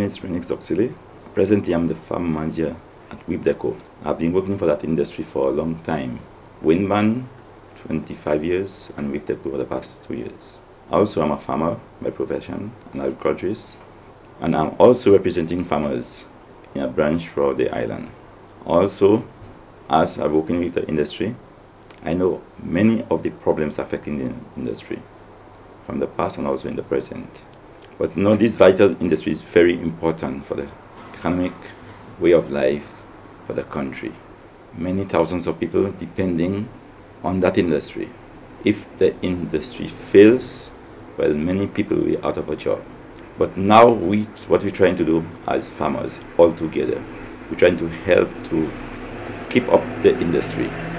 is Renix Doxile. Presently, I'm the farm manager at WIPDECO. I've been working for that industry for a long time. Winban, 25 years, and WIPDECO for the past 2 years. Also, I'm a farmer by profession, an agriculturist, and I'm also representing farmers in a branch for the island. Also, as I'm working with the industry, I know many of the problems affecting the industry from the past and also in the present. But no, this vital industry is very important for the economic way of life for the country. Many thousands of people depending on that industry. If the industry fails, well, many people will be out of a job. But now what we're trying to do as farmers all together, we're trying to help to keep up the industry.